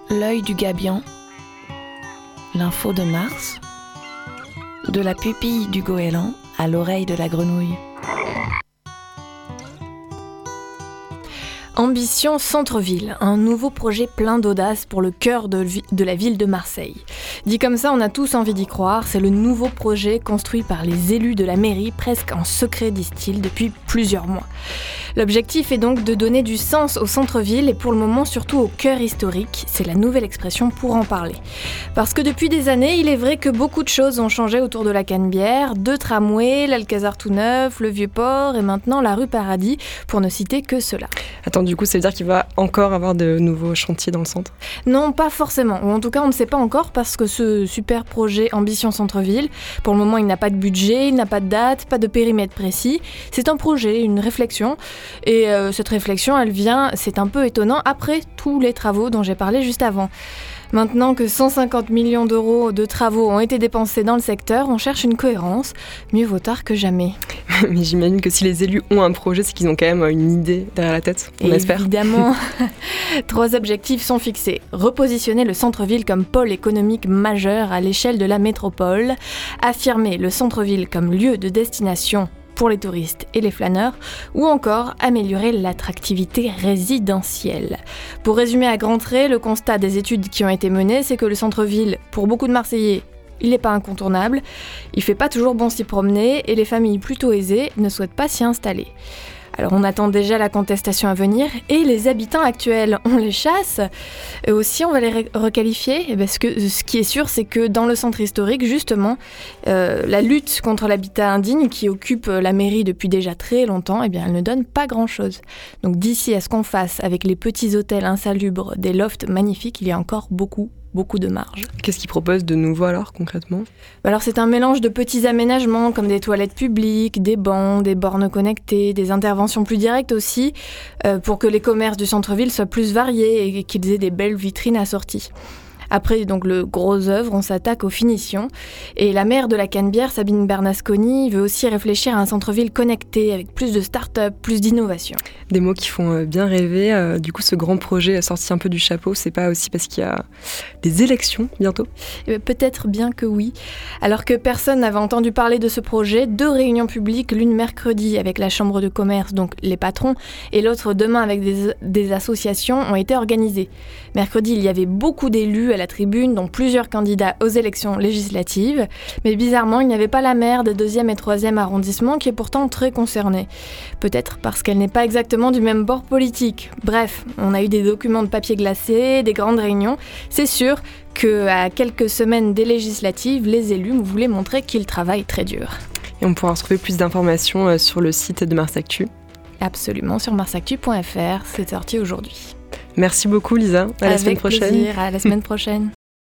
l'œil du gabian, l'info de Mars, de la pupille du goéland à l'oreille de la grenouille. Ambition Centre-Ville, un nouveau projet plein d'audace pour le cœur de la ville de Marseille. Dit comme ça, on a tous envie d'y croire, c'est le nouveau projet construit par les élus de la mairie, presque en secret, disent-ils, depuis plusieurs mois. L'objectif est donc de donner du sens au centre-ville et pour le moment surtout au cœur historique, c'est la nouvelle expression pour en parler. Parce que depuis des années, il est vrai que beaucoup de choses ont changé autour de la Canebière, 2 tramways, l'Alcazar tout neuf, le Vieux-Port et maintenant la rue Paradis, pour ne citer que cela. Attends, du coup, ça veut dire qu'il va encore avoir de nouveaux chantiers dans le centre ? Non, pas forcément, ou en tout cas on ne sait pas encore parce que ce super projet Ambition Centre-Ville, pour le moment il n'a pas de budget, il n'a pas de date, pas de périmètre précis, c'est un projet, une réflexion. Et cette réflexion, elle vient, c'est un peu étonnant, après tous les travaux dont j'ai parlé juste avant. Maintenant que 150 millions d'euros de travaux ont été dépensés dans le secteur, on cherche une cohérence. Mieux vaut tard que jamais. Mais j'imagine que si les élus ont un projet, c'est qu'ils ont quand même une idée derrière la tête, on espère. Évidemment, 3 objectifs sont fixés. Repositionner le centre-ville comme pôle économique majeur à l'échelle de la métropole. Affirmer le centre-ville comme lieu de destination pour les touristes et les flâneurs, ou encore améliorer l'attractivité résidentielle. Pour résumer à grands traits, le constat des études qui ont été menées, c'est que le centre-ville, pour beaucoup de Marseillais, il n'est pas incontournable, il fait pas toujours bon s'y promener, et les familles plutôt aisées ne souhaitent pas s'y installer. Alors on attend déjà la contestation à venir, et les habitants actuels, on les chasse. Eux aussi, on va les requalifier, parce que ce qui est sûr, c'est que dans le centre historique, justement, la lutte contre l'habitat indigne, qui occupe la mairie depuis déjà très longtemps, eh bien, elle ne donne pas grand-chose. Donc d'ici à ce qu'on fasse avec les petits hôtels insalubres, des lofts magnifiques, il y a encore beaucoup de marge. Qu'est-ce qu'ils proposent de nouveau alors, concrètement ? Alors c'est un mélange de petits aménagements comme des toilettes publiques, des bancs, des bornes connectées, des interventions plus directes aussi, pour que les commerces du centre-ville soient plus variés et qu'ils aient des belles vitrines assorties. Après donc le gros œuvre, on s'attaque aux finitions. Et la maire de la Canebière, Sabine Bernasconi, veut aussi réfléchir à un centre-ville connecté avec plus de start-up, plus d'innovation. Des mots qui font bien rêver. Du coup, ce grand projet sorti un peu du chapeau, c'est pas aussi parce qu'il y a des élections bientôt ? Peut-être bien que oui. Alors que personne n'avait entendu parler de ce projet, 2 réunions publiques, l'une mercredi avec la chambre de commerce, donc les patrons, et l'autre demain avec des associations, ont été organisées. Mercredi, il y avait beaucoup d'élus à la tribune, dont plusieurs candidats aux élections législatives. Mais bizarrement, il n'y avait pas la maire des 2e et 3e arrondissements qui est pourtant très concernée. Peut-être parce qu'elle n'est pas exactement du même bord politique. Bref, on a eu des documents de papier glacé, des grandes réunions. C'est sûr qu'à quelques semaines des législatives, les élus voulaient montrer qu'ils travaillent très dur. Et on pourra retrouver plus d'informations sur le site de Mars Actu. Absolument, sur marsactu.fr, c'est sorti aujourd'hui. Merci beaucoup Lisa, à la semaine prochaine. Avec plaisir, à la semaine prochaine.